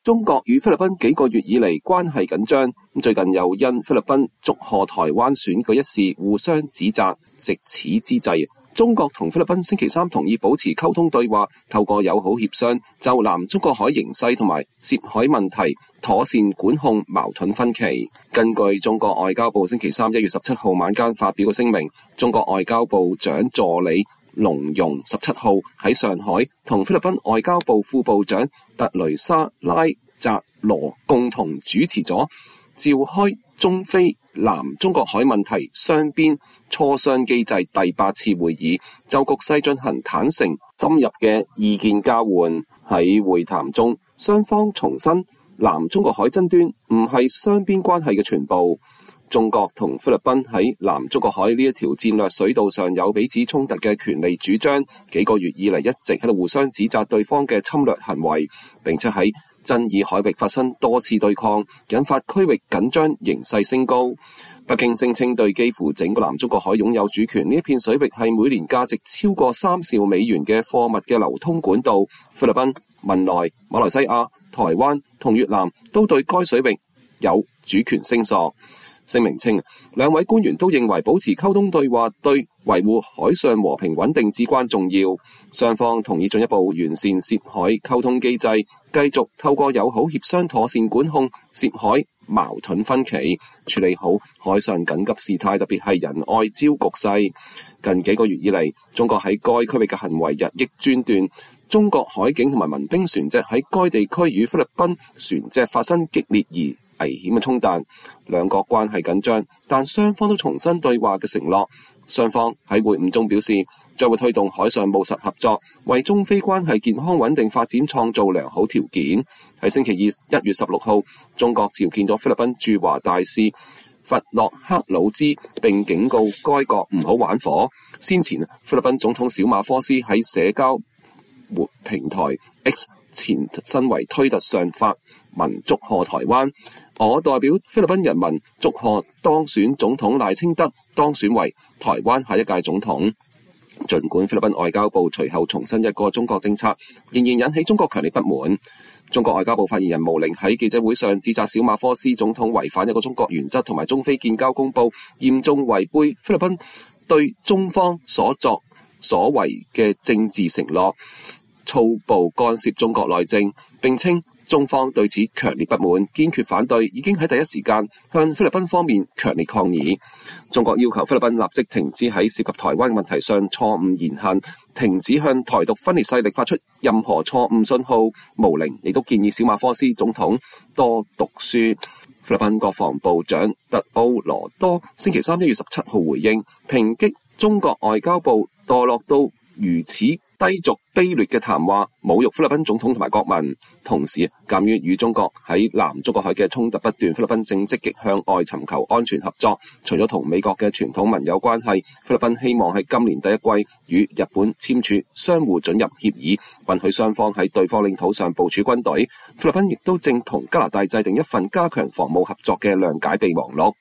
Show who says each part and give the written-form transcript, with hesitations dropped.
Speaker 1: 中國與菲律賓幾個月以嚟關係緊張，最近又因菲律賓祝賀台灣選舉一事互相指責。藉此之際，中國同菲律賓星期三同意保持溝通對話，透過友好協商，就南中國海形勢同埋涉海問題妥善管控矛盾分歧。根據中國外交部星期三1月17號晚間發表嘅聲明，中國外交部長助理龍容17號喺上海同菲律賓外交部副部長特雷莎拉扎羅共同主持咗召開中菲南中國海問題雙邊磋商機制第8次會議，就局勢進行坦誠深入嘅意見交換。喺會談中，雙方重申南中國海爭端唔係雙邊關係嘅全部。中國同菲律賓喺南中國海呢一條戰略水道上有彼此衝突嘅權利主張，幾個月以嚟一直喺度互相指責對方嘅侵略行為，並且喺爭議海域發生多次對抗，引發區域緊張形勢升高。北京聲稱對幾乎整個南中國海擁有主權，呢一片水域係每年價值超過3兆美元嘅貨物嘅流通管道。菲律賓、文萊、馬來西亞、台灣同越南都對該水域有主權聲索。聲明稱，兩位官員都認為保持溝通對話對維護海上和平穩定至關重要。雙方同意進一步完善涉海溝通機制，繼續透過友好協商妥善管控涉海矛盾分歧，處理好海上緊急事態，特別係仁愛礁局勢。近幾個月以嚟，中國喺該區域嘅行為日益專斷，中國海警同埋民兵船隻喺該地區與菲律賓船隻發生激烈而危險嘅衝突，兩國關係緊張，但雙方都重申對話嘅承諾。雙方喺會晤中表示，將會推動海上務實合作，為中菲關係健康穩定發展創造良好條件。喺星期二1月16號，中國召見咗菲律賓駐華大使弗洛克魯茲，並警告該國唔好玩火。先前菲律賓總統小馬科斯喺社交平台 X 前身為推特上發文祝賀台灣，我代表菲律賓人民祝賀當選總統賴清德當選為台灣下一屆總統。儘管菲律賓外交部隨後重申一個中國政策，仍然引起中國強烈不滿。中國外交部發言人毛寧喺記者會上指責小馬科斯總統違反一個中國原則同埋中菲建交公報，嚴重違背菲律賓對中方所作所為嘅政治承諾，粗暴干涉中國內政，並稱中方對此強烈不滿，堅決反對，已經喺第一時間向菲律賓方面強烈抗議。中國要求菲律賓立即停止喺涉及台灣嘅問題上錯誤言行，停止向台獨分裂勢力發出任何錯誤信號。毛寧亦都建議小馬科斯總統多讀書。菲律賓國防部長特奧羅多星期三1月17號回應，抨擊中國外交部墮落到如此低俗卑劣嘅談話，侮辱菲律賓總統同埋國民。同時，鑑於與中國喺南中國海嘅衝突不斷，菲律賓正積極向外尋求安全合作。除咗同美國嘅傳統盟友關係，菲律賓希望喺今年第一季與日本簽署相互准入協議，允許雙方喺對方領土上部署軍隊。菲律賓亦都正同加拿大制定一份加強防務合作嘅諒解備忘錄。